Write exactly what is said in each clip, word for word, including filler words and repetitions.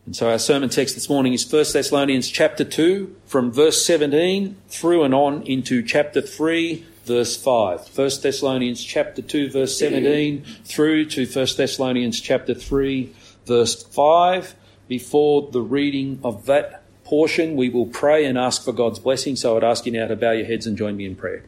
And so our sermon text this morning is First Thessalonians chapter two, from verse seventeen through and on into chapter three, verse five. First Thessalonians chapter two, verse seventeen through to First Thessalonians chapter three, verse five. Before the reading of that portion, we will pray and ask for God's blessing. So I'd ask you now to bow your heads and join me in prayer.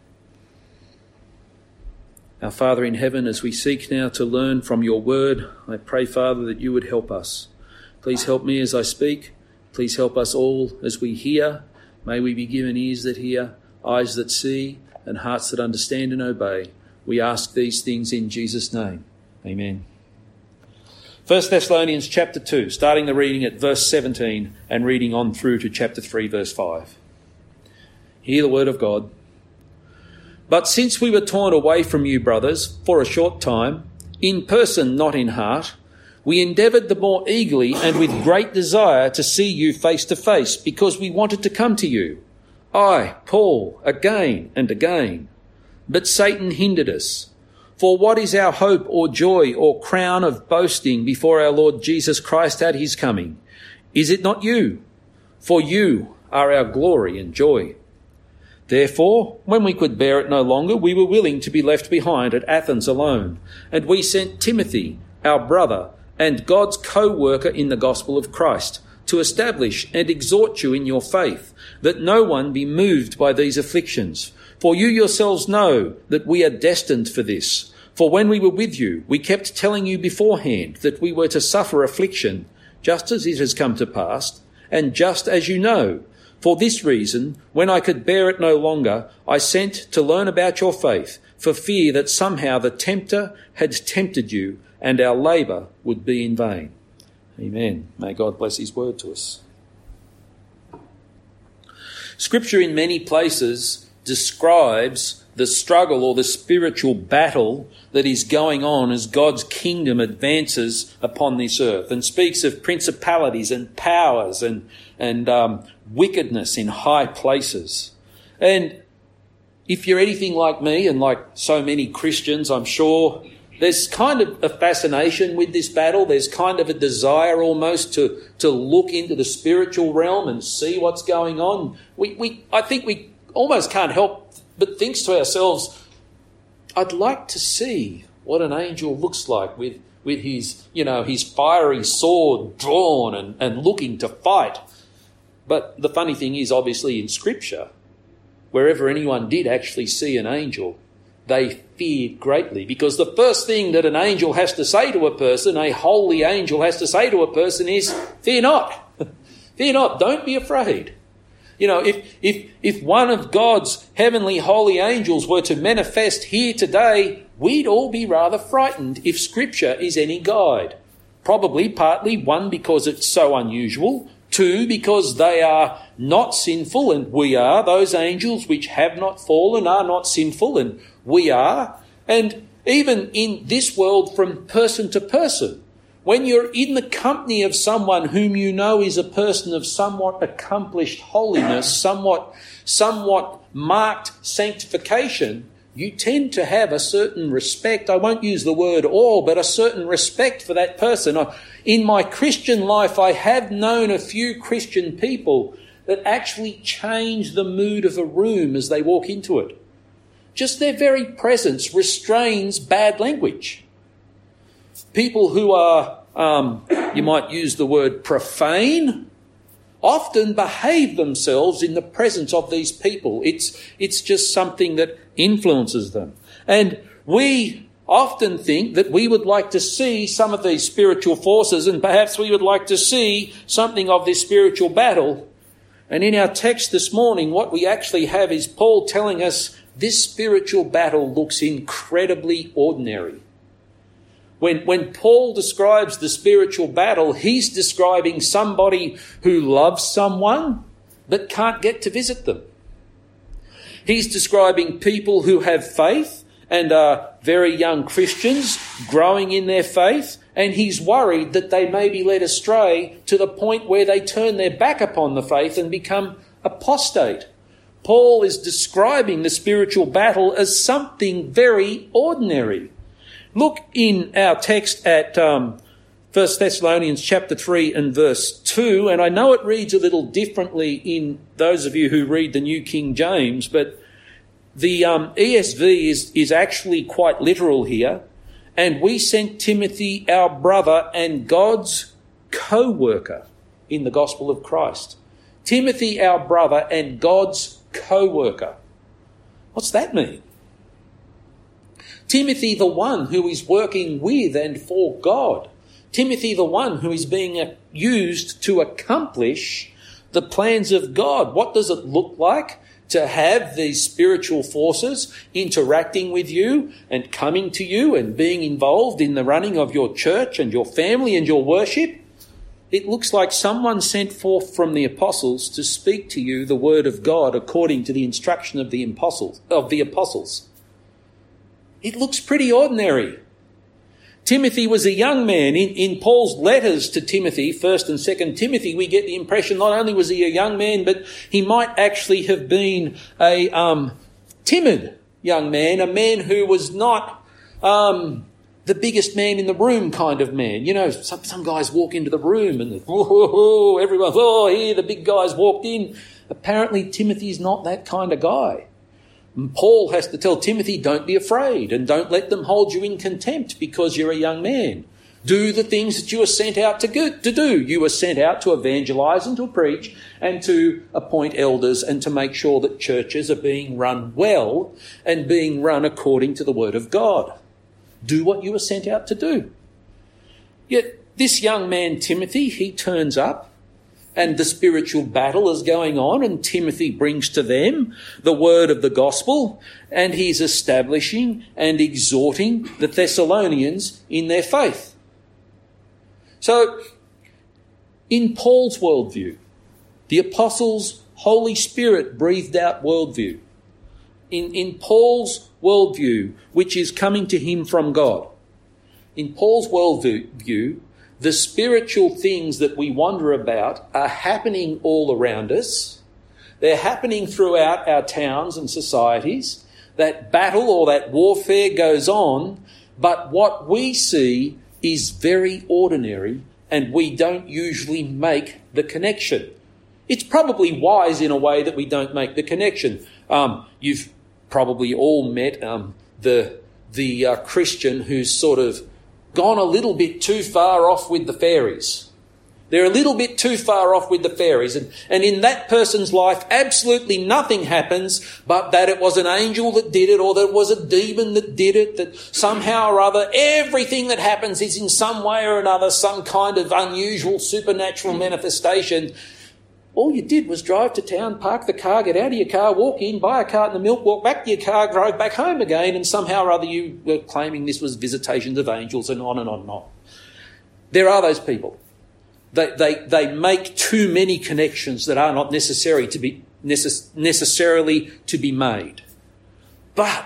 Our Father in heaven, as we seek now to learn from your word, I pray, Father, that you would help us. Please help me as I speak. Please help us all as we hear. May we be given ears that hear, eyes that see, and hearts that understand and obey. We ask these things in Jesus' name. Amen. First Thessalonians chapter two, starting the reading at verse seventeen and reading on through to chapter three, verse five. Hear the word of God. But since we were torn away from you, brothers, for a short time, in person, not in heart, we endeavoured the more eagerly and with great desire to see you face to face, because we wanted to come to you. I, Paul, again and again. But Satan hindered us. For what is our hope or joy or crown of boasting before our Lord Jesus Christ at his coming? Is it not you? For you are our glory and joy. Therefore, when we could bear it no longer, we were willing to be left behind at Athens alone, and we sent Timothy, our brother, and God's co-worker in the gospel of Christ, to establish and exhort you in your faith, that no one be moved by these afflictions. For you yourselves know that we are destined for this. For when we were with you, we kept telling you beforehand that we were to suffer affliction, just as it has come to pass, and just as you know. For this reason, when I could bear it no longer, I sent to learn about your faith, for fear that somehow the tempter had tempted you, and our labour would be in vain. Amen. May God bless his word to us. Scripture in many places describes the struggle or the spiritual battle that is going on as God's kingdom advances upon this earth, and speaks of principalities and powers and, and um, wickedness in high places. And if you're anything like me and like so many Christians, I'm sure there's kind of a fascination with this battle. There's kind of a desire almost to, to look into the spiritual realm and see what's going on. We, we, I think we almost can't help but think to ourselves, I'd like to see what an angel looks like with, with his, you know, his fiery sword drawn and, and looking to fight. But the funny thing is, obviously in Scripture, wherever anyone did actually see an angel, they feared greatly, because the first thing that an angel has to say to a person, a holy angel has to say to a person is, fear not. Fear not. Don't be afraid. You know, if, if, if one of God's heavenly holy angels were to manifest here today, we'd all be rather frightened if Scripture is any guide. Probably partly, one, because it's so unusual. Two, because they are not sinful, and we are. Those angels which have not fallen are not sinful, and we are. And even in this world, from person to person, when you're in the company of someone whom you know is a person of somewhat accomplished holiness, somewhat, somewhat marked sanctification, you tend to have a certain respect. I won't use the word awe, but a certain respect for that person. In my Christian life, I have known a few Christian people that actually change the mood of a room as they walk into it. Just their very presence restrains bad language. People who are, um, you might use the word profane, often behave themselves in the presence of these people. It's, it's just something that influences them. And we often think that we would like to see some of these spiritual forces, and perhaps we would like to see something of this spiritual battle. And in our text this morning, what we actually have is Paul telling us this spiritual battle looks incredibly ordinary. When, when Paul describes the spiritual battle, he's describing somebody who loves someone but can't get to visit them. He's describing people who have faith and are very young Christians growing in their faith, and he's worried that they may be led astray to the point where they turn their back upon the faith and become apostate. Paul is describing the spiritual battle as something very ordinary. Look in our text at um, First Thessalonians chapter three and verse two, and I know it reads a little differently in those of you who read the New King James, but the um, E S V is, is actually quite literal here. And we sent Timothy, our brother and God's co-worker in the gospel of Christ. Timothy, our brother and God's co-worker. What's that mean? Timothy, the one who is working with and for God. Timothy, the one who is being used to accomplish the plans of God. What does it look like to have these spiritual forces interacting with you and coming to you and being involved in the running of your church and your family and your worship? It looks like someone sent forth from the apostles to speak to you the word of God according to the instruction of the apostles. Of the apostles. It looks pretty ordinary. Timothy was a young man. In, in Paul's letters to Timothy, First and Second Timothy, we get the impression not only was he a young man, but he might actually have been a um, timid young man, a man who was not um, the biggest man in the room kind of man. You know, some, some guys walk into the room and whoa, everyone, oh, here the big guys walked in. Apparently Timothy's not that kind of guy. And Paul has to tell Timothy, don't be afraid and don't let them hold you in contempt because you're a young man. Do the things that you are sent out to, go, to do. You are sent out to evangelize and to preach and to appoint elders and to make sure that churches are being run well and being run according to the word of God. Do what you are sent out to do. Yet this young man, Timothy, he turns up. And the spiritual battle is going on, and Timothy brings to them the word of the gospel, and he's establishing and exhorting the Thessalonians in their faith. So, in Paul's worldview, the apostles' Holy Spirit breathed out worldview. In, in Paul's worldview, which is coming to him from God, in Paul's worldview, the spiritual things that we wonder about are happening all around us. They're happening throughout our towns and societies. That battle or that warfare goes on, but what we see is very ordinary and we don't usually make the connection. It's probably wise in a way that we don't make the connection. Um, you've probably all met um, the, the uh, Christian who's sort of gone a little bit too far off with the fairies. They're a little bit too far off with the fairies. And, and in that person's life, absolutely nothing happens but that it was an angel that did it or that it was a demon that did it, that somehow or other everything that happens is in some way or another some kind of unusual supernatural manifestation. All you did was drive to town, park the car, get out of your car, walk in, buy a carton of milk, walk back to your car, drive back home again, and somehow or other you were claiming this was visitations of angels and on and on and on. There are those people. They, they, they make too many connections that are not necessary to be necess- necessarily to be made. But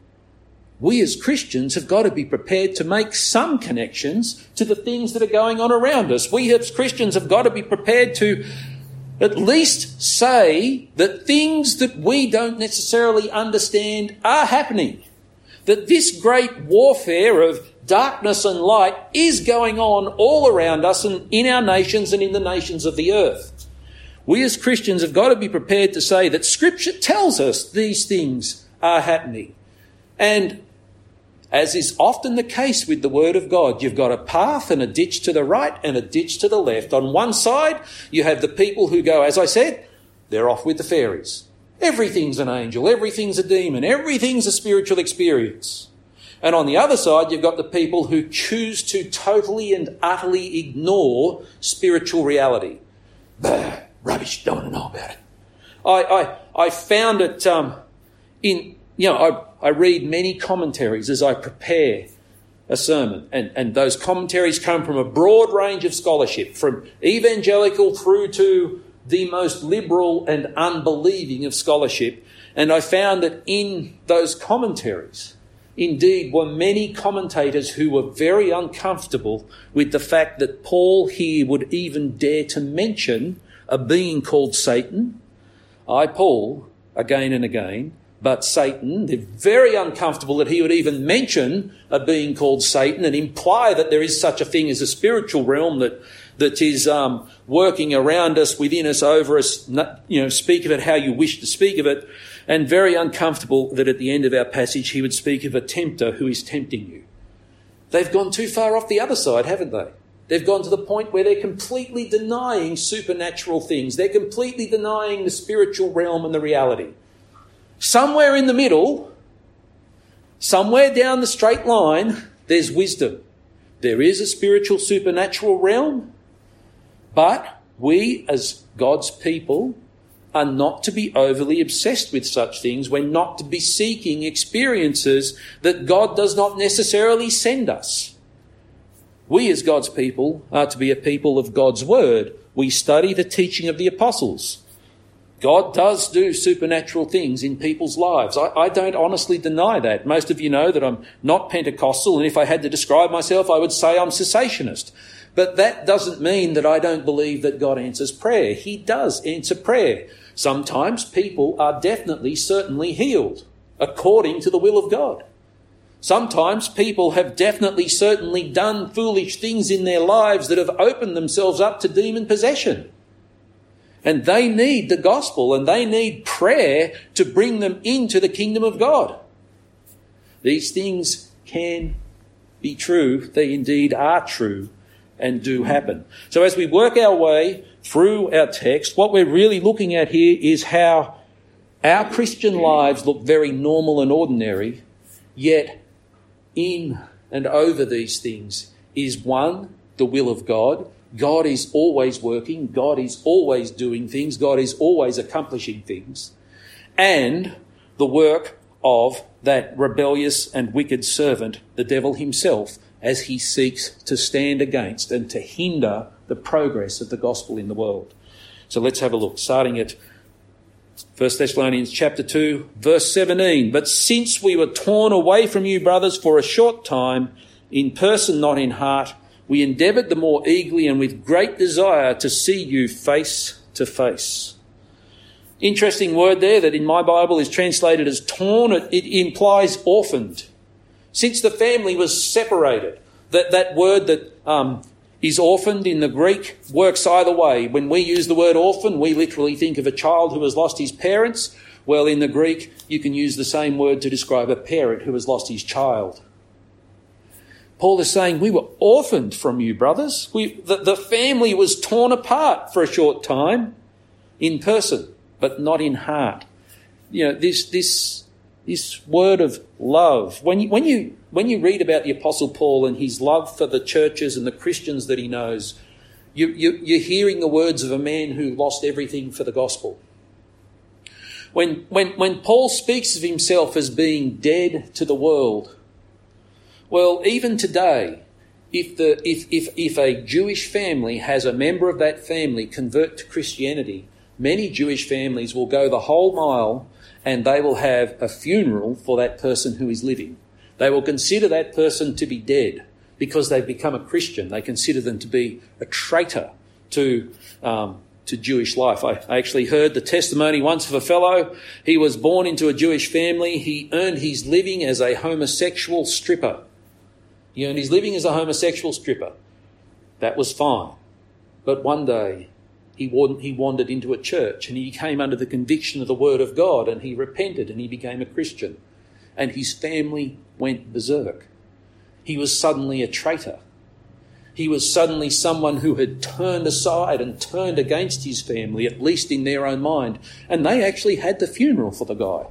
we as Christians have got to be prepared to make some connections to the things that are going on around us. We as Christians have got to be prepared to at least say that things that we don't necessarily understand are happening. That this great warfare of darkness and light is going on all around us and in our nations and in the nations of the earth. We as Christians have got to be prepared to say that Scripture tells us these things are happening. And as is often the case with the Word of God, you've got a path and a ditch to the right and a ditch to the left. On one side, you have the people who go, as I said, they're off with the fairies. Everything's an angel, everything's a demon, everything's a spiritual experience. And on the other side, you've got the people who choose to totally and utterly ignore spiritual reality. Bah, rubbish, don't want to know about it. I, I, I found it um, in, you know, I, I read many commentaries as I prepare a sermon, and, and those commentaries come from a broad range of scholarship, from evangelical through to the most liberal and unbelieving of scholarship. And I found that in those commentaries, indeed, were many commentators who were very uncomfortable with the fact that Paul here would even dare to mention a being called Satan. I, Paul, again and again, but Satan. They're very uncomfortable that he would even mention a being called Satan and imply that there is such a thing as a spiritual realm that that is um, working around us, within us, over us. You know, speak of it how you wish to speak of it. And very uncomfortable that at the end of our passage he would speak of a tempter who is tempting you. They've gone too far off the other side, haven't they? They've gone to the point where they're completely denying supernatural things. They're completely denying the spiritual realm and the reality. Somewhere in the middle, somewhere down the straight line, there's wisdom. There is a spiritual supernatural realm, but we as God's people are not to be overly obsessed with such things. We're not to be seeking experiences that God does not necessarily send us. We as God's people are to be a people of God's word. We study the teaching of the apostles. God does do supernatural things in people's lives. I, I don't honestly deny that. Most of you know that I'm not Pentecostal, and if I had to describe myself, I would say I'm cessationist. But that doesn't mean that I don't believe that God answers prayer. He does answer prayer. Sometimes people are definitely, certainly healed according to the will of God. Sometimes people have definitely, certainly done foolish things in their lives that have opened themselves up to demon possession. And they need the gospel and they need prayer to bring them into the kingdom of God. These things can be true. They indeed are true and do happen. So as we work our way through our text, what we're really looking at here is how our Christian lives look very normal and ordinary, yet in and over these things is one, the will of God. God is always working. God is always doing things. God is always accomplishing things. And the work of that rebellious and wicked servant, the devil himself, as he seeks to stand against and to hinder the progress of the gospel in the world. So let's have a look, starting at First Thessalonians chapter two, verse seventeen. But since we were torn away from you, brothers, for a short time, in person, not in heart, we endeavoured the more eagerly and with great desire to see you face to face. Interesting word there that in my Bible is translated as torn. It, it implies orphaned. Since the family was separated, that, that word that um, is orphaned in the Greek works either way. When we use the word orphan, we literally think of a child who has lost his parents. Well, in the Greek, you can use the same word to describe a parent who has lost his child. Paul is saying, we were orphaned from you, brothers. We, the, the family was torn apart for a short time in person, but not in heart. You know, this this this word of love. When you, when you when you read about the Apostle Paul and his love for the churches and the Christians that he knows, you, you, you're hearing the words of a man who lost everything for the gospel. When when when Paul speaks of himself as being dead to the world, well, even today, if the if if if a Jewish family has a member of that family convert to Christianity, many Jewish families will go the whole mile and they will have a funeral for that person who is living. They will consider that person to be dead because they've become a Christian. They consider them to be a traitor to um, to Jewish life. I, I actually heard the testimony once of a fellow. He was born into a Jewish family. He earned his living as a homosexual stripper. He earned his living as a homosexual stripper. That was fine. But one day he wandered into a church and he came under the conviction of the word of God and he repented and he became a Christian. And his family went berserk. He was suddenly a traitor. He was suddenly someone who had turned aside and turned against his family, at least in their own mind. And they actually had the funeral for the guy.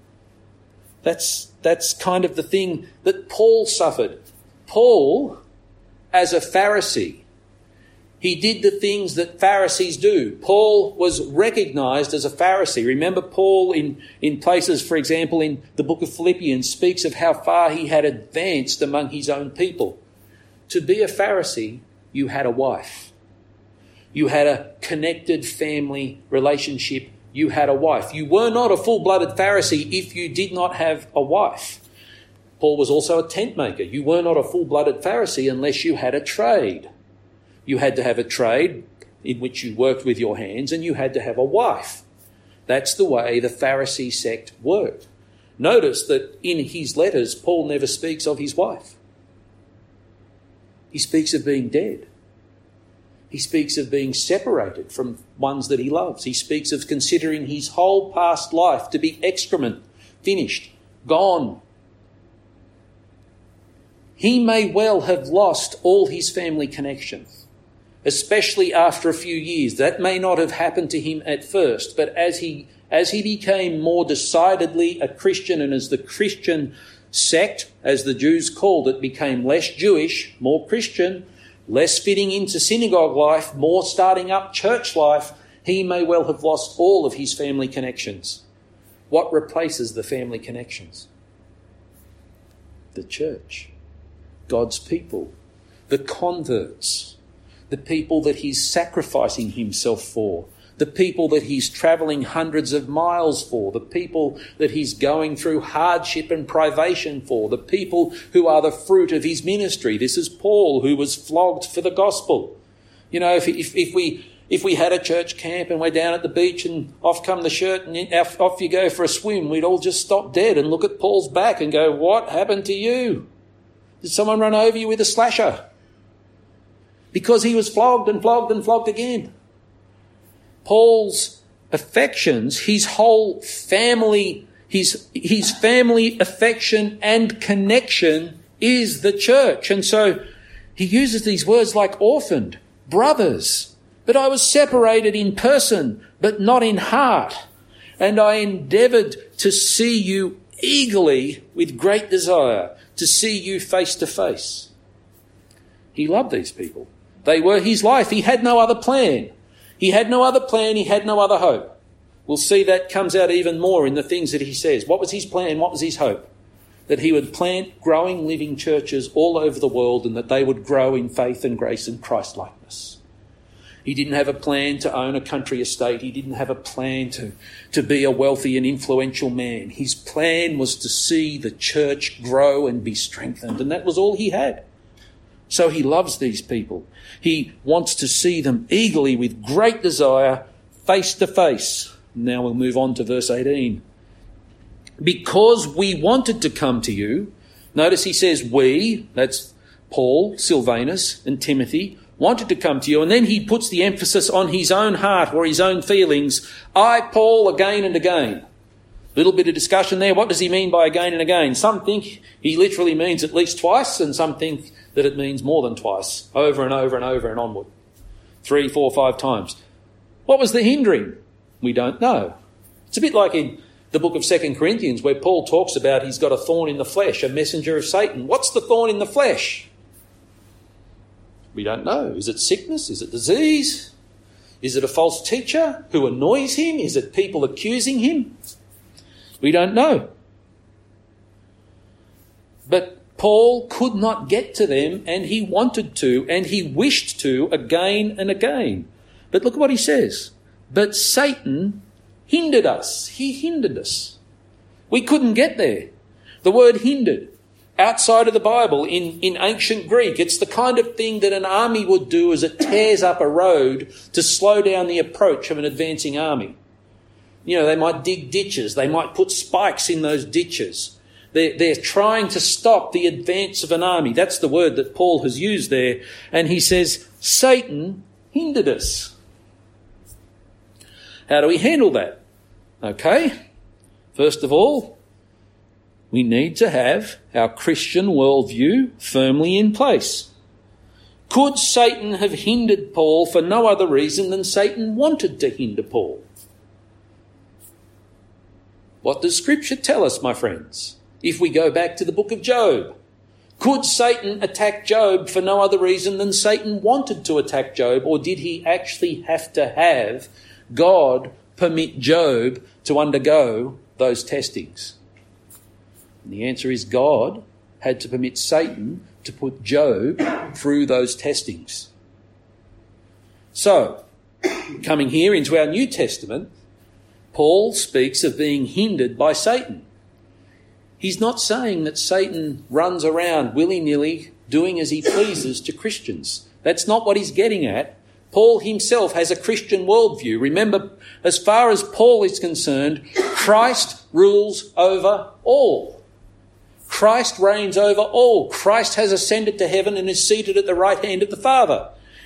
That's, that's kind of the thing that Paul suffered. Paul, as a Pharisee, he did the things that Pharisees do. Paul was recognised as a Pharisee. Remember, Paul in, in places, for example, in the book of Philippians, speaks of how far he had advanced among his own people. To be a Pharisee, you had a wife. You had a connected family relationship. You had a wife. You were not a full-blooded Pharisee if you did not have a wife. Paul was also a tent maker. You were not a full-blooded Pharisee unless you had a trade. You had to have a trade in which you worked with your hands, and you had to have a wife. That's the way the Pharisee sect worked. Notice that in his letters, Paul never speaks of his wife. He speaks of being dead. He speaks of being separated from ones that he loves. He speaks of considering his whole past life to be excrement, finished, gone. He may well have lost all his family connections, especially after a few years. That may not have happened to him at first, but as he as he became more decidedly a Christian, and as the Christian sect, as the Jews called it, became less Jewish, more Christian, less fitting into synagogue life, more starting up church life, he may well have lost all of his family connections. What replaces the family connections? The church, God's people, the converts, the people that he's sacrificing himself for, the people that he's travelling hundreds of miles for, the people that he's going through hardship and privation for, the people who are the fruit of his ministry. This is Paul, who was flogged for the gospel. You know, if, if, if we if we had a church camp and we're down at the beach and off come the shirt and off, off you go for a swim, we'd all just stop dead and look at Paul's back and go, what happened to you? Did someone run over you with a slasher? Because he was flogged and flogged and flogged again. Paul's affections, his whole family, his, his family affection and connection is the church. And so he uses these words like orphaned, brothers, but I was separated in person, but not in heart. And I endeavoured to see you eagerly with great desire, to see you face to face. He loved these people. They were his life. He had no other plan. He had no other plan. He had no other hope. We'll see that comes out even more in the things that he says. What was his plan? What was his hope? That he would plant growing, living churches all over the world and that they would grow in faith and grace and Christ-likeness. He didn't have a plan to own a country estate. He didn't have a plan to, to be a wealthy and influential man. His plan was to see the church grow and be strengthened, and that was all he had. So he loves these people. He wants to see them eagerly with great desire, face to face. Now we'll move on to verse eighteen. Because we wanted to come to you, notice he says we, that's Paul, Silvanus and Timothy, wanted to come to you, and then he puts the emphasis on his own heart or his own feelings. I, Paul, again and again. Little bit of discussion there. What does he mean by again and again? Some think he literally means at least twice, and some think that it means more than twice, over and over and over and onward. Three, four, five times. What was the hindering? We don't know. It's a bit like in the book of Second Corinthians where Paul talks about he's got a thorn in the flesh, a messenger of Satan. What's the thorn in the flesh? We don't know. Is it sickness? Is it disease? Is it a false teacher who annoys him? Is it people accusing him? We don't know. But Paul could not get to them, and he wanted to, and he wished to again and again. But look at what he says. But Satan hindered us. He hindered us. We couldn't get there. The word hindered, outside of the Bible, in, in ancient Greek, it's the kind of thing that an army would do as it tears up a road to slow down the approach of an advancing army. You know, they might dig ditches. They might put spikes in those ditches. They're, they're trying to stop the advance of an army. That's the word that Paul has used there. And he says, Satan hindered us. How do we handle that? Okay. First of all, we need to have our Christian worldview firmly in place. Could Satan have hindered Paul for no other reason than Satan wanted to hinder Paul? What does Scripture tell us, my friends? If we go back to the book of Job, could Satan attack Job for no other reason than Satan wanted to attack Job, or did he actually have to have God permit Job to undergo those testings? And the answer is God had to permit Satan to put Job through those testings. So, coming here into our New Testament, Paul speaks of being hindered by Satan. He's not saying that Satan runs around willy-nilly doing as he pleases to Christians. That's not what he's getting at. Paul himself has a Christian worldview. Remember, as far as Paul is concerned, Christ rules over all. Christ reigns over all. Christ has ascended to heaven and is seated at the right hand of the Father.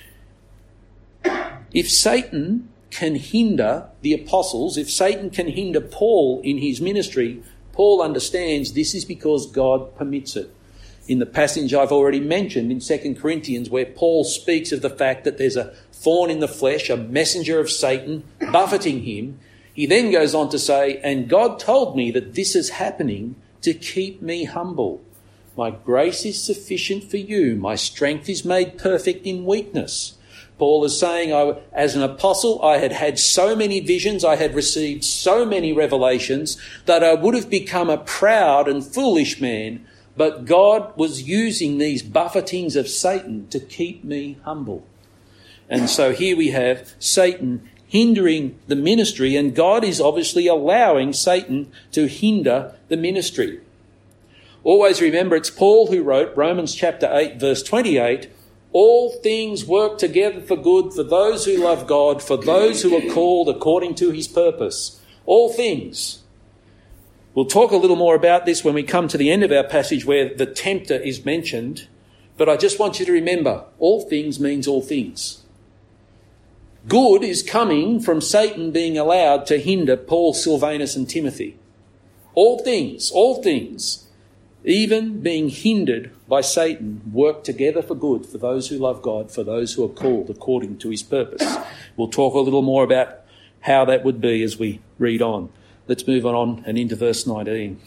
If Satan can hinder the apostles, if Satan can hinder Paul in his ministry, Paul understands this is because God permits it. In the passage I've already mentioned in Second Corinthians, where Paul speaks of the fact that there's a thorn in the flesh, a messenger of Satan buffeting him, he then goes on to say, and God told me that this is happening to keep me humble. My grace is sufficient for you. My strength is made perfect in weakness. Paul is saying, I, as an apostle, I had had so many visions, I had received so many revelations that I would have become a proud and foolish man, but God was using these buffetings of Satan to keep me humble. And so here we have Satan hindering the ministry, and God is obviously allowing Satan to hinder the ministry. Always remember, it's Paul who wrote Romans chapter eight, verse twenty-eight, all things work together for good for those who love God, for those who are called according to his purpose. All things. We'll talk a little more about this when we come to the end of our passage where the tempter is mentioned, but I just want you to remember, all things means all things. Good is coming from Satan being allowed to hinder Paul, Silvanus and Timothy. All things, all things, even being hindered by Satan, work together for good for those who love God, for those who are called according to his purpose. We'll talk a little more about how that would be as we read on. Let's move on and into verse nineteen.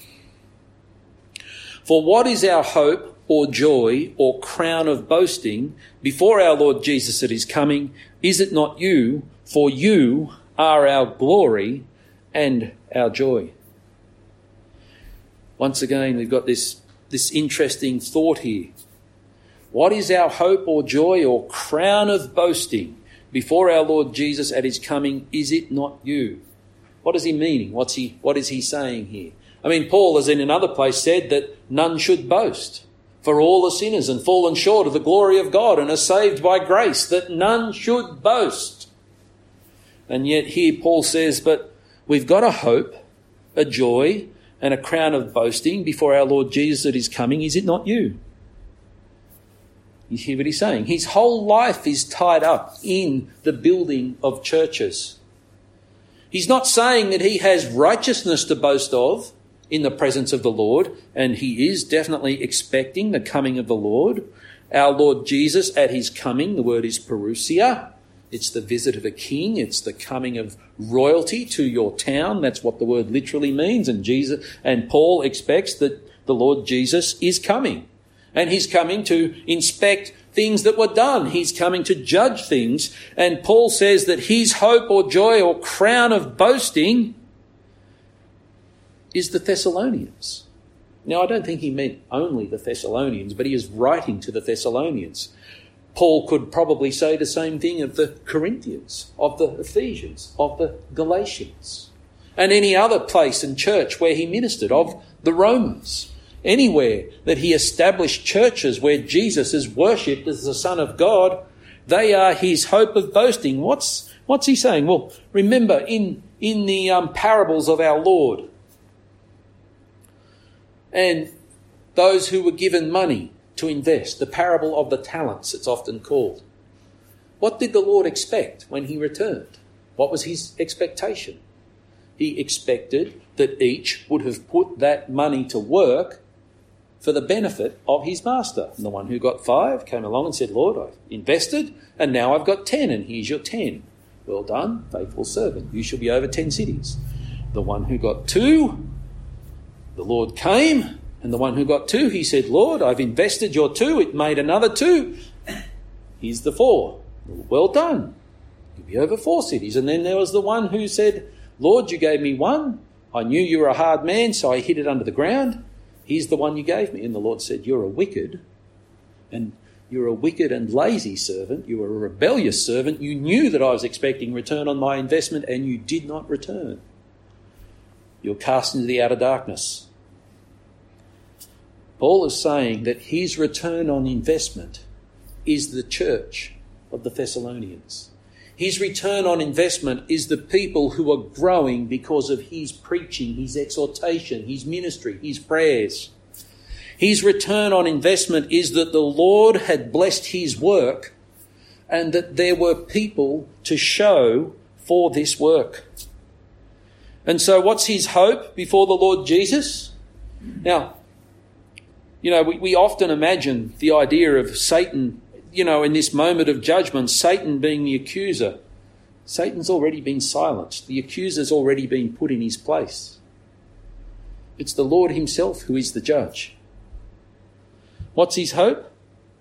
For what is our hope or joy or crown of boasting before our Lord Jesus at his coming? Is it not you? For you are our glory and our joy. Once again, we've got this, this interesting thought here. What is our hope or joy or crown of boasting before our Lord Jesus at his coming? Is it not you? What is he meaning? What's he, what is he saying here? I mean, Paul has in another place said that none should boast, for all are sinners and fallen short of the glory of God and are saved by grace, that none should boast. And yet here Paul says, but we've got a hope, a joy, and a crown of boasting before our Lord Jesus at his coming. Is it not you? You hear what he's saying? His whole life is tied up in the building of churches. He's not saying that he has righteousness to boast of in the presence of the Lord, and he is definitely expecting the coming of the Lord. Our Lord Jesus at his coming, the word is parousia. It's the visit of a king. It's the coming of royalty to your town. That's what the word literally means. And Jesus and Paul expects that the Lord Jesus is coming. And he's coming to inspect things that were done. He's coming to judge things. And Paul says that his hope or joy or crown of boasting is the Thessalonians. Now, I don't think he meant only the Thessalonians, but he is writing to the Thessalonians. Paul could probably say the same thing of the Corinthians, of the Ephesians, of the Galatians, and any other place and church where he ministered, of the Romans. Anywhere that he established churches where Jesus is worshipped as the Son of God, they are his hope of boasting. What's what's he saying? Well, remember in, in the um, parables of our Lord, and those who were given money to invest, the parable of the talents, it's often called. What did the Lord expect when he returned? What was his expectation? He expected that each would have put that money to work for the benefit of his master. And the one who got five came along and said, Lord, I've invested and now I've got ten, and here's your ten. Well done, faithful servant. You shall be over ten cities. The one who got two, the Lord came, and the one who got two, he said, Lord, I've invested your two. It made another two. Here's the four. Well done. You'll be over four cities. And then there was the one who said, Lord, you gave me one. I knew you were a hard man, so I hid it under the ground. Here's the one you gave me. And the Lord said, you're a wicked, and you're a wicked and lazy servant. You were a rebellious servant. You knew that I was expecting return on my investment, and you did not return. You're cast into the outer darkness. Paul is saying that his return on investment is the church, of the Thessalonians. His return on investment is the people who are growing because of his preaching, his exhortation, his ministry, his prayers. His return on investment is that the Lord had blessed his work and that there were people to show for this work. And so what's his hope before the Lord Jesus? Now, you know, we, we often imagine the idea of Satan, you know, in this moment of judgment, Satan being the accuser. Satan's already been silenced. The accuser's already been put in his place. It's the Lord himself who is the judge. What's his hope?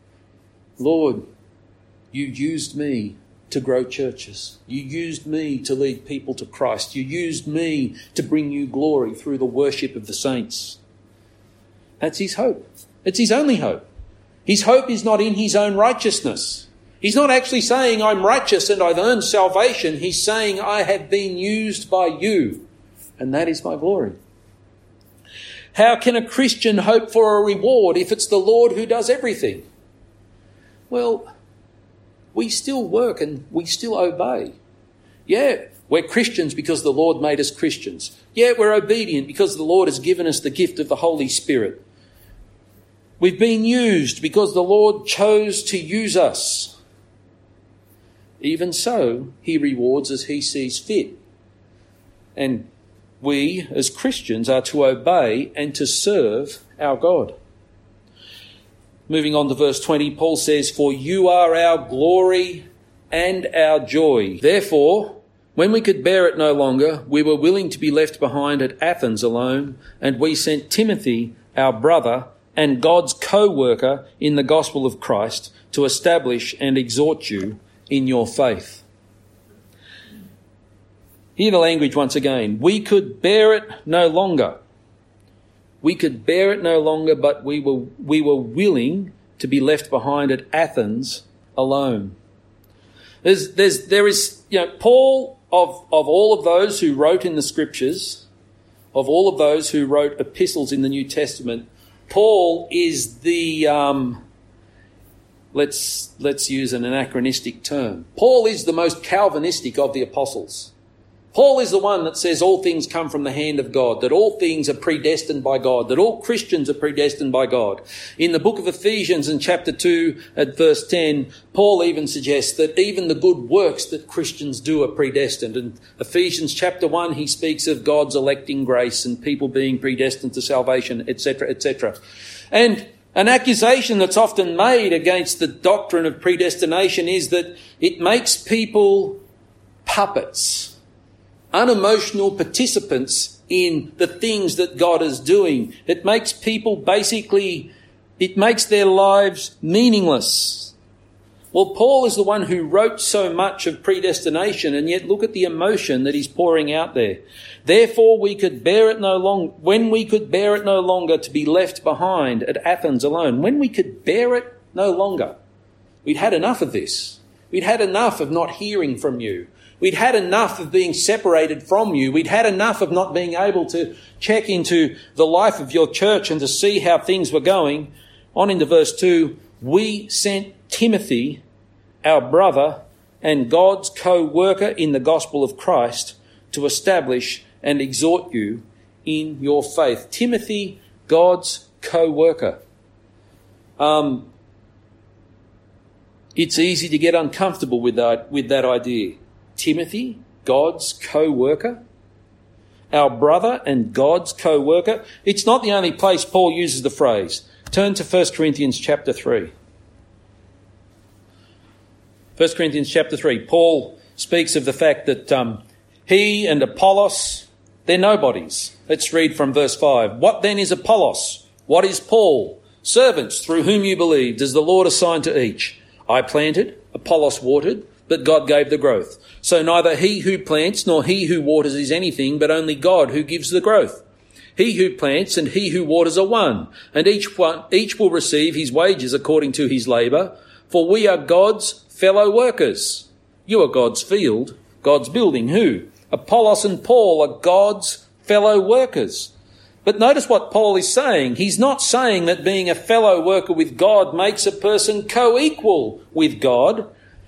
Lord, you used me to grow churches. You used me to lead people to Christ. You used me to bring you glory through the worship of the saints. That's his hope. It's his only hope. His hope is not in his own righteousness. He's not actually saying, I'm righteous and I've earned salvation. He's saying, I have been used by you, and that is my glory. How can a Christian hope for a reward if it's the Lord who does everything? Well, we still work and we still obey. Yeah, we're Christians because the Lord made us Christians. Yeah, we're obedient because the Lord has given us the gift of the Holy Spirit. We've been used because the Lord chose to use us. Even so, he rewards as he sees fit. And we, as Christians, are to obey and to serve our God. Moving on to verse twenty, Paul says, for you are our glory and our joy. Therefore, when we could bear it no longer, we were willing to be left behind at Athens alone, and we sent Timothy, our brother, and God's co-worker in the gospel of Christ, to establish and exhort you in your faith. Hear the language once again. We could bear it no longer. We could bear it no longer, but we were we were willing to be left behind at Athens alone. There's there's there is you know Paul of of all of those who wrote in the scriptures, of all of those who wrote epistles in the New Testament, Paul is the um, let's let's use an anachronistic term. Paul is the most Calvinistic of the apostles. Paul is the one that says all things come from the hand of God, that all things are predestined by God, that all Christians are predestined by God. In the book of Ephesians in chapter two at verse ten, Paul even suggests that even the good works that Christians do are predestined. In Ephesians chapter one, he speaks of God's electing grace and people being predestined to salvation, et cetera, et cetera. And an accusation that's often made against the doctrine of predestination is that it makes people puppets, unemotional participants in the things that God is doing. It makes people basically, it makes their lives meaningless. Well, Paul is the one who wrote so much of predestination, and yet look at the emotion that he's pouring out there. Therefore we could bear it no longer, when we could bear it no longer to be left behind at Athens alone, when we could bear it no longer. We'd had enough of this. We'd had enough of not hearing from you. We'd had enough of being separated from you. We'd had enough of not being able to check into the life of your church and to see how things were going. On into verse two, we sent Timothy, our brother, and God's co-worker in the gospel of Christ to establish and exhort you in your faith. Timothy, God's co-worker. Um, it's easy to get uncomfortable with that, with that idea. Timothy, God's co-worker, our brother and God's co-worker. It's not the only place Paul uses the phrase. Turn to First Corinthians chapter three. First Corinthians chapter three. Paul speaks of the fact that um, he and Apollos, they're nobodies. Let's read from verse five. What then is Apollos? What is Paul? Servants through whom you believed, as the Lord assigned to each. I planted, Apollos watered, but God gave the growth. So neither he who plants nor he who waters is anything, but only God who gives the growth. He who plants and he who waters are one, and each one, each will receive his wages according to his labour. For we are God's fellow workers. You are God's field, God's building. Who? Apollos and Paul are God's fellow workers. But notice what Paul is saying. He's not saying that being a fellow worker with God makes a person co-equal with God.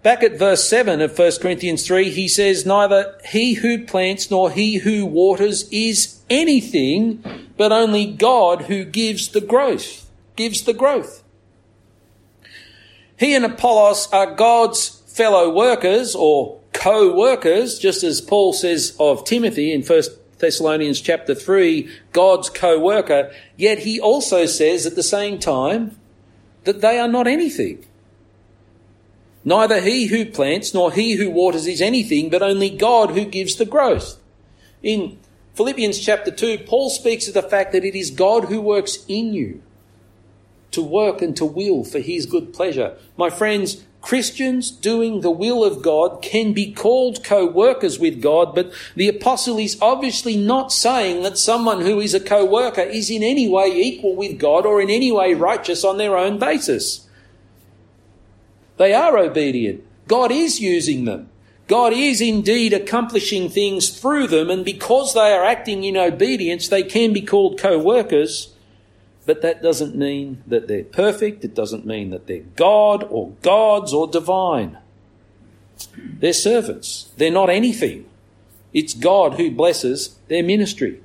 Back at verse seven of First Corinthians three, he says, neither he who plants nor he who waters is anything, but only God who gives the growth, gives the growth. He and Apollos are God's fellow workers or co-workers, just as Paul says of Timothy in First Thessalonians chapter three, God's co-worker, yet he also says at the same time that they are not anything. Neither he who plants nor he who waters is anything, but only God who gives the growth. In Philippians chapter two, Paul speaks of the fact that it is God who works in you to work and to will for his good pleasure. My friends, Christians doing the will of God can be called co-workers with God, but the apostle is obviously not saying that someone who is a co-worker is in any way equal with God or in any way righteous on their own basis. They are obedient. God is using them. God is indeed accomplishing things through them, and because they are acting in obedience, they can be called co-workers. But that doesn't mean that they're perfect. It doesn't mean that they're God or gods or divine. They're servants. They're not anything. It's God who blesses their ministry.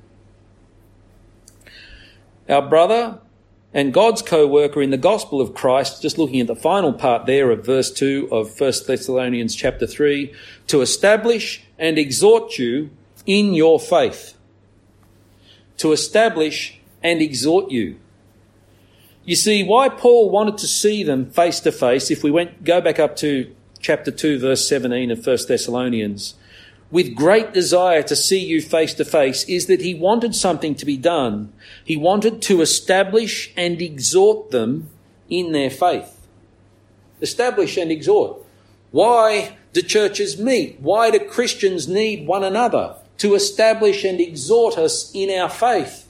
Our brother and God's co-worker in the gospel of Christ, just looking at the final part there of verse two of First Thessalonians chapter three, to establish and exhort you in your faith. To establish and exhort you. You see, why Paul wanted to see them face to face, if we went go back up to chapter two, verse seventeen of First Thessalonians, with great desire to see you face to face, is that he wanted something to be done. He wanted to establish and exhort them in their faith. Establish and exhort. Why do churches meet? Why do Christians need one another? To establish and exhort us in our faith.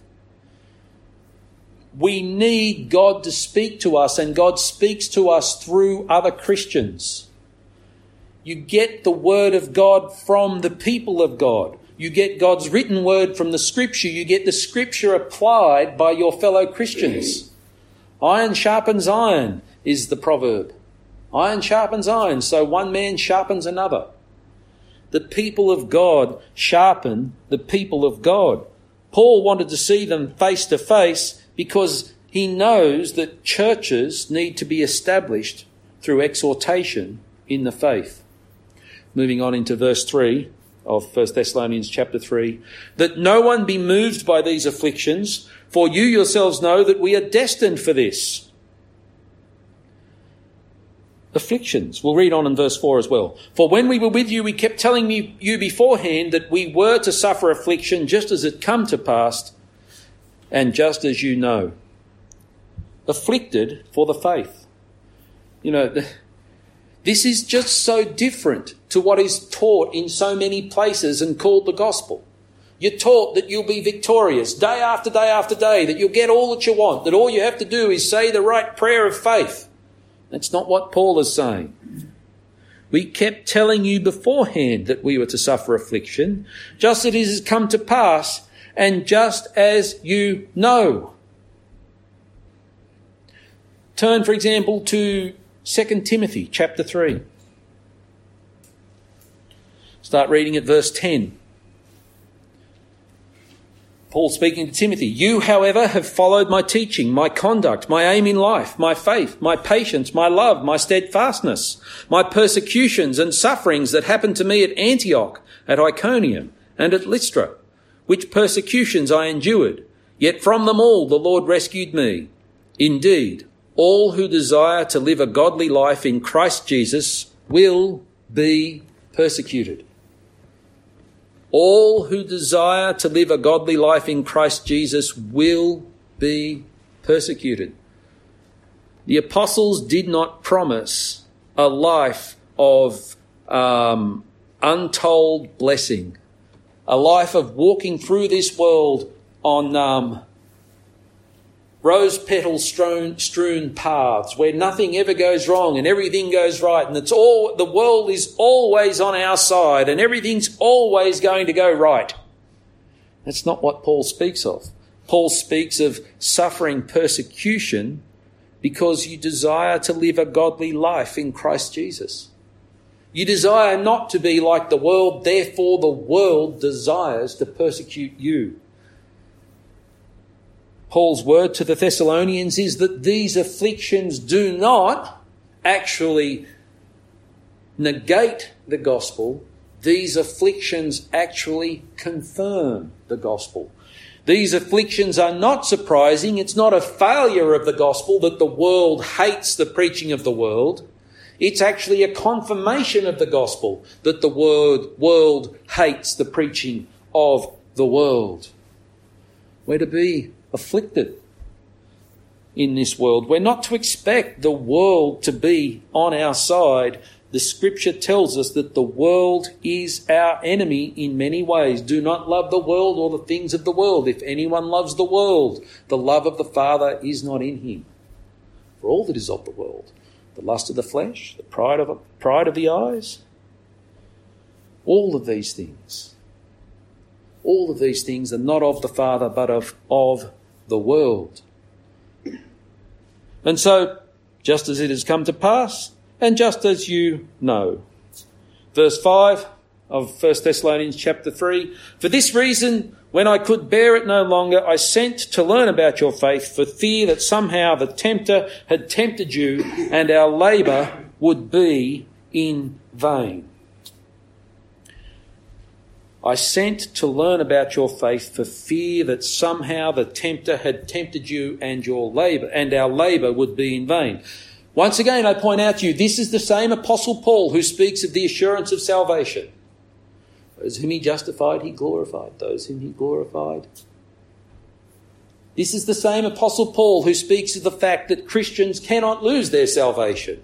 We need God to speak to us, and God speaks to us through other Christians. You get the word of God from the people of God. You get God's written word from the scripture. You get the scripture applied by your fellow Christians. Iron sharpens iron is the proverb. Iron sharpens iron, so one man sharpens another. The people of God sharpen the people of God. Paul wanted to see them face to face because he knows that churches need to be established through exhortation in the faith. Moving on into verse three of First Thessalonians chapter three, that no one be moved by these afflictions, for you yourselves know that we are destined for this. Afflictions. We'll read on in verse four as well. For when we were with you, we kept telling you, you beforehand that we were to suffer affliction just as it come to pass, and just as you know. Afflicted for the faith. You know, the, this is just so different to what is taught in so many places and called the gospel. You're taught that you'll be victorious day after day after day, that you'll get all that you want, that all you have to do is say the right prayer of faith. That's not what Paul is saying. We kept telling you beforehand that we were to suffer affliction, just as it has come to pass, and just as you know. Turn, for example, to Second Timothy chapter three. Start reading at verse ten. Paul speaking to Timothy, you, however, have followed my teaching, my conduct, my aim in life, my faith, my patience, my love, my steadfastness, my persecutions and sufferings that happened to me at Antioch, at Iconium, and at Lystra, which persecutions I endured, yet from them all the Lord rescued me. Indeed, all who desire to live a godly life in Christ Jesus will be persecuted. All who desire to live a godly life in Christ Jesus will be persecuted. The apostles did not promise a life of um, untold blessing, a life of walking through this world on um, rose petal strewn, strewn paths where nothing ever goes wrong and everything goes right, and it's all the world is always on our side and everything's always going to go right. That's not what Paul speaks of. Paul speaks of suffering persecution because you desire to live a godly life in Christ Jesus. You desire not to be like the world, therefore the world desires to persecute you. Paul's word to the Thessalonians is that these afflictions do not actually negate the gospel. These afflictions actually confirm the gospel. These afflictions are not surprising. It's not a failure of the gospel that the world hates the preaching of the world. It's actually a confirmation of the gospel that the world, world hates the preaching of the world. We're to be afflicted in this world. We're not to expect the world to be on our side. The scripture tells us that the world is our enemy in many ways. Do not love the world or the things of the world. If anyone loves the world, the love of the Father is not in him. For all that is of the world, the lust of the flesh, the pride of, pride of the eyes, all of these things, all of these things are not of the Father but of, of the world. And so, just as it has come to pass, and just as you know. Verse five of First Thessalonians chapter three. For this reason, when I could bear it no longer, I sent to learn about your faith for fear that somehow the tempter had tempted you and our labour would be in vain. I sent to learn about your faith for fear that somehow the tempter had tempted you and your labour and our labour would be in vain. Once again, I point out to you, this is the same Apostle Paul who speaks of the assurance of salvation. Those whom he justified, he glorified. Those whom he glorified. This is the same Apostle Paul who speaks of the fact that Christians cannot lose their salvation.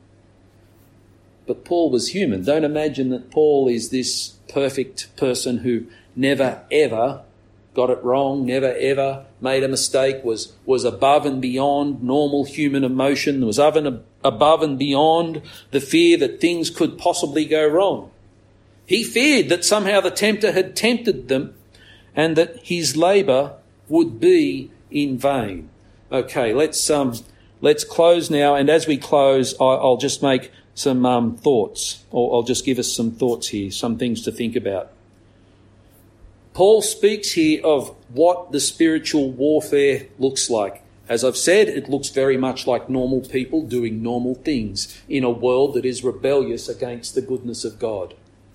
But Paul was human. Don't imagine that Paul is this perfect person who never ever got it wrong, never ever made a mistake, was, was above and beyond normal human emotion, was above and beyond the fear that things could possibly go wrong. He feared that somehow the tempter had tempted them and that his labour would be in vain. Okay, let's um, let's close now, and as we close, I, I'll just make some um, thoughts, or I'll just give us some thoughts here, some things to think about. Paul speaks here of what the spiritual warfare looks like. As I've said, it looks very much like normal people doing normal things in a world that is rebellious against the goodness of God.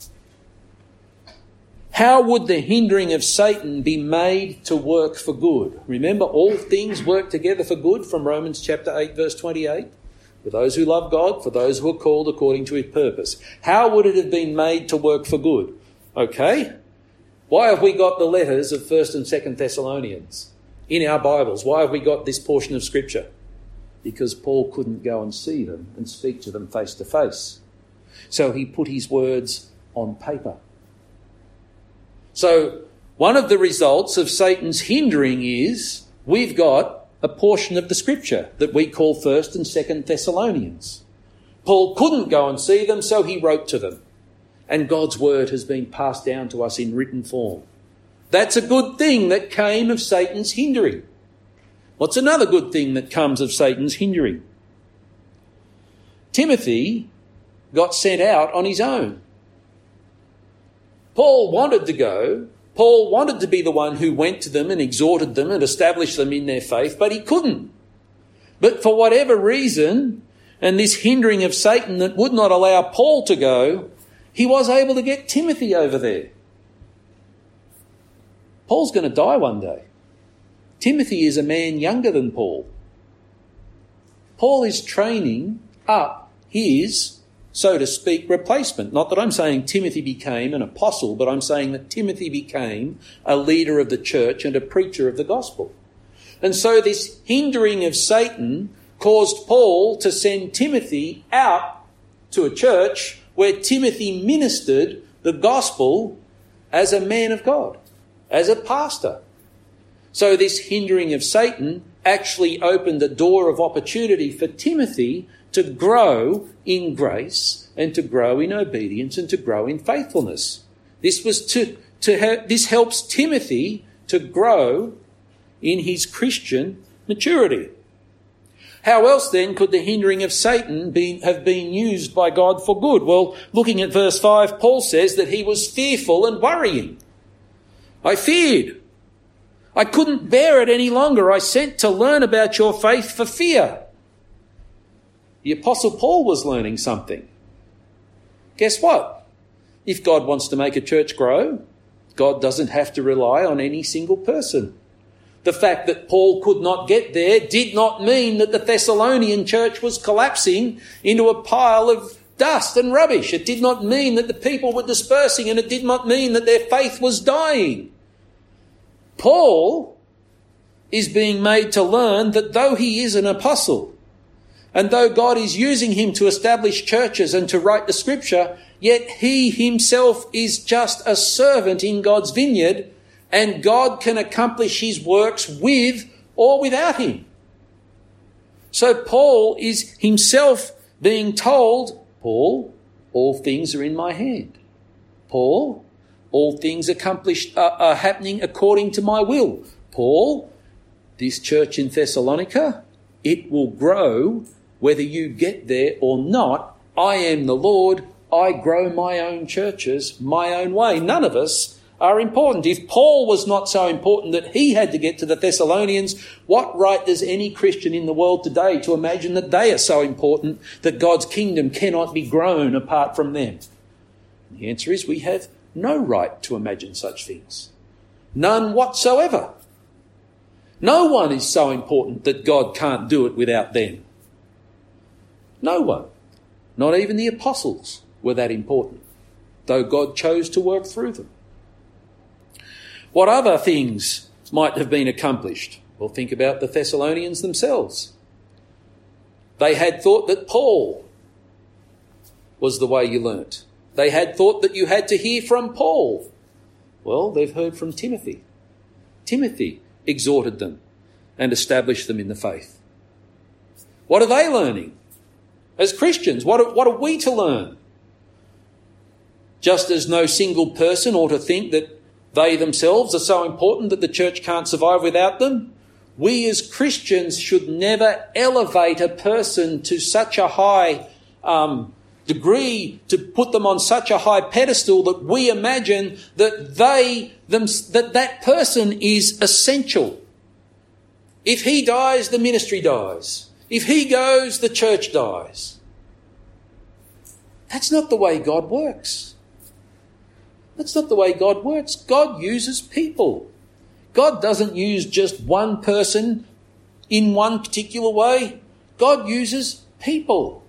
How would the hindering of Satan be made to work for good? Remember, all things work together for good from Romans chapter eight, verse twenty-eight. For those who love God, for those who are called according to his purpose. How would it have been made to work for good? Okay. Why have we got the letters of First and Second Thessalonians in our Bibles? Why have we got this portion of Scripture? Because Paul couldn't go and see them and speak to them face to face. So he put his words on paper. So one of the results of Satan's hindering is we've got a portion of the Scripture that we call First and Second Thessalonians. Paul couldn't go and see them, so he wrote to them. And God's word has been passed down to us in written form. That's a good thing that came of Satan's hindering. What's another good thing that comes of Satan's hindering? Timothy got sent out on his own. Paul wanted to go. Paul wanted to be the one who went to them and exhorted them and established them in their faith, but he couldn't. But for whatever reason, and this hindering of Satan that would not allow Paul to go, he was able to get Timothy over there. Paul's going to die one day. Timothy is a man younger than Paul. Paul is training up his, so to speak, replacement. Not that I'm saying Timothy became an apostle, but I'm saying that Timothy became a leader of the church and a preacher of the gospel. And so this hindering of Satan caused Paul to send Timothy out to a church where Timothy ministered the gospel as a man of God, as a pastor. So this hindering of Satan actually opened a door of opportunity for Timothy to grow in grace and to grow in obedience and to grow in faithfulness. This was to, to ha- this helps Timothy to grow in his Christian maturity. How else then could the hindering of Satan be, have been used by God for good? Well, looking at verse five, Paul says that he was fearful and worrying. I feared. I couldn't bear it any longer. I sent to learn about your faith for fear. The Apostle Paul was learning something. Guess what? If God wants to make a church grow, God doesn't have to rely on any single person. The fact that Paul could not get there did not mean that the Thessalonian church was collapsing into a pile of dust and rubbish. It did not mean that the people were dispersing, and it did not mean that their faith was dying. Paul is being made to learn that though he is an apostle, and though God is using him to establish churches and to write the scripture, yet he himself is just a servant in God's vineyard, and God can accomplish his works with or without him. So Paul is himself being told, Paul, all things are in my hand. Paul, all things accomplished are, are happening according to my will. Paul, this church in Thessalonica, it will grow whether you get there or not. I am the Lord. I grow my own churches my own way. None of us are important. If Paul was not so important that he had to get to the Thessalonians, what right does any Christian in the world today to imagine that they are so important that God's kingdom cannot be grown apart from them? The answer is we have no right to imagine such things. None whatsoever. No one is so important that God can't do it without them. No one. Not even the apostles were that important, though God chose to work through them. What other things might have been accomplished? Well, think about the Thessalonians themselves. They had thought that Paul was the way you learnt. They had thought that you had to hear from Paul. Well, they've heard from Timothy. Timothy exhorted them and established them in the faith. What are they learning? As Christians, what are, what are we to learn? Just as no single person ought to think that they themselves are so important that the church can't survive without them, we as Christians should never elevate a person to such a high um, degree, to put them on such a high pedestal that we imagine that they them, that that person is essential. If he dies, the ministry dies. If he goes, the church dies. That's not the way God works. That's not the way God works. God uses people. God doesn't use just one person in one particular way. God uses people.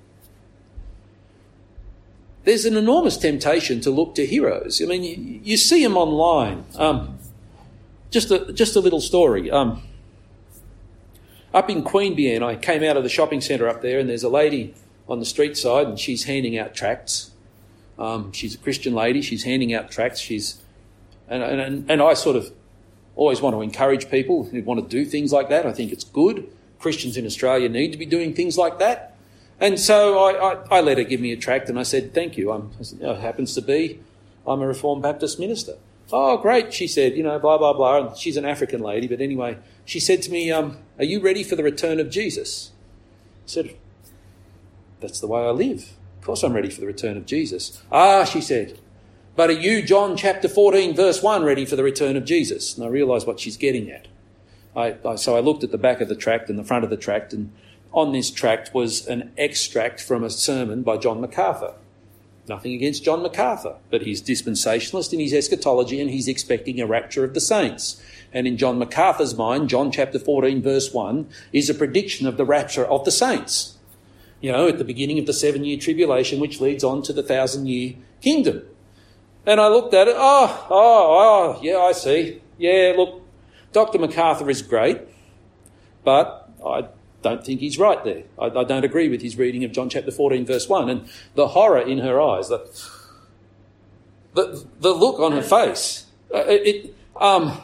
There's an enormous temptation to look to heroes. I mean, you, you see them online. Um, just a just a little story. Um, up in Queanbeyan, I came out of the shopping centre up there, and there's a lady on the street side, and she's handing out tracts. Um, she's a Christian lady. She's handing out tracts. She's, and, and and I sort of always want to encourage people who want to do things like that. I think it's good. Christians in Australia need to be doing things like that. And so I, I, I let her give me a tract, and I said, "Thank you." I'm, I said, it happens to be, I'm a Reformed Baptist minister. Oh, great, she said. You know, blah blah blah. And she's an African lady, but anyway, she said to me, um, "Are you ready for the return of Jesus?" I said, "That's the way I live. Of course I'm ready for the return of Jesus." "Ah," she said, "but are you, John chapter fourteen, verse one, ready for the return of Jesus?" And I realised what she's getting at. I, I, so I looked at the back of the tract and the front of the tract, and on this tract was an extract from a sermon by John MacArthur. Nothing against John MacArthur, but he's dispensationalist in his eschatology, and he's expecting a rapture of the saints. And in John MacArthur's mind, John chapter fourteen, verse one, is a prediction of the rapture of the saints. You know, at the beginning of the seven-year tribulation, which leads on to the thousand-year kingdom. And I looked at it, oh, oh, oh, yeah, I see. Yeah, look, Doctor MacArthur is great, but I don't think he's right there. I, I don't agree with his reading of John chapter fourteen, verse one. And the horror in her eyes, the, the, the look on her face, uh, it, it, um,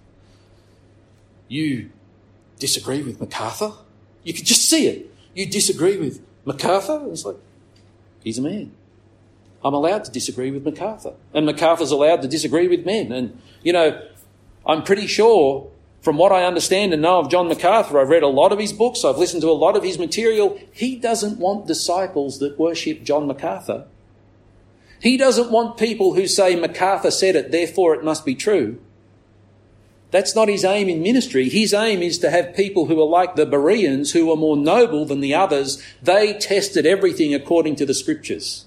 you disagree with MacArthur? You could just see it. You disagree with MacArthur? It's like, he's a man. I'm allowed to disagree with MacArthur. And MacArthur's allowed to disagree with men. And, you know, I'm pretty sure From what I understand and know of John MacArthur, I've read a lot of his books, I've listened to a lot of his material. He doesn't want disciples that worship John MacArthur. He doesn't want people who say MacArthur said it, therefore it must be true. That's not his aim in ministry. His aim is to have people who are like the Bereans, who are more noble than the others. They tested everything according to the Scriptures.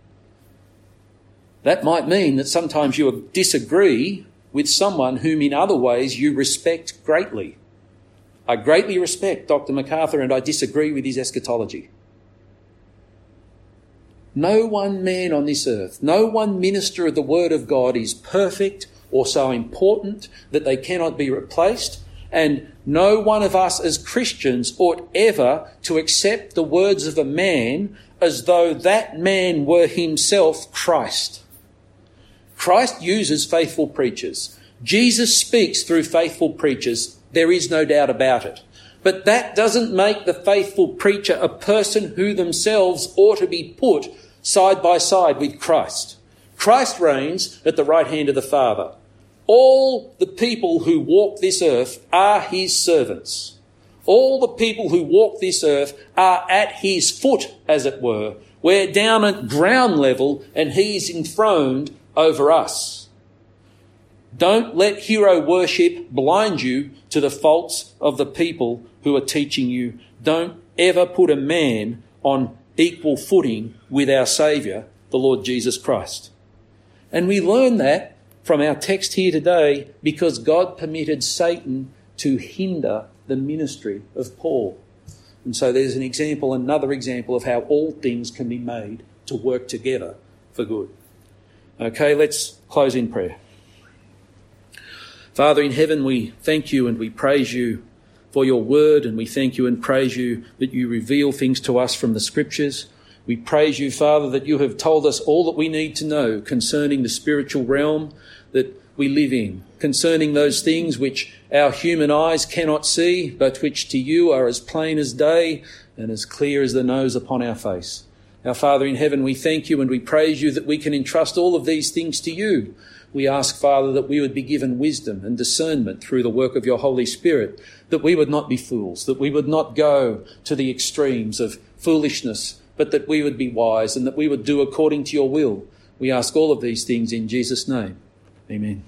That might mean that sometimes you disagree with someone whom in other ways you respect greatly. I greatly respect Doctor MacArthur and I disagree with his eschatology. No one man on this earth, no one minister of the Word of God is perfect or so important that they cannot be replaced, and no one of us as Christians ought ever to accept the words of a man as though that man were himself Christ. Christ uses faithful preachers. Jesus speaks through faithful preachers. There is no doubt about it. But that doesn't make the faithful preacher a person who themselves ought to be put side by side with Christ. Christ reigns at the right hand of the Father. All the people who walk this earth are his servants. All the people who walk this earth are at his foot, as it were. We're down at ground level and he's enthroned over us. Don't let hero worship blind you to the faults of the people who are teaching you. Don't ever put a man on equal footing with our Saviour, the Lord Jesus Christ. And we learn that from our text here today because God permitted Satan to hinder the ministry of Paul. And so there's an example, another example of how all things can be made to work together for good. Okay, let's close in prayer. Father in heaven, we thank you and we praise you for your word, and we thank you and praise you that you reveal things to us from the Scriptures. We praise you, Father, that you have told us all that we need to know concerning the spiritual realm that we live in, concerning those things which our human eyes cannot see, but which to you are as plain as day and as clear as the nose upon our face. Our Father in heaven, we thank you and we praise you that we can entrust all of these things to you. We ask, Father, that we would be given wisdom and discernment through the work of your Holy Spirit, that we would not be fools, that we would not go to the extremes of foolishness, but that we would be wise and that we would do according to your will. We ask all of these things in Jesus' name. Amen.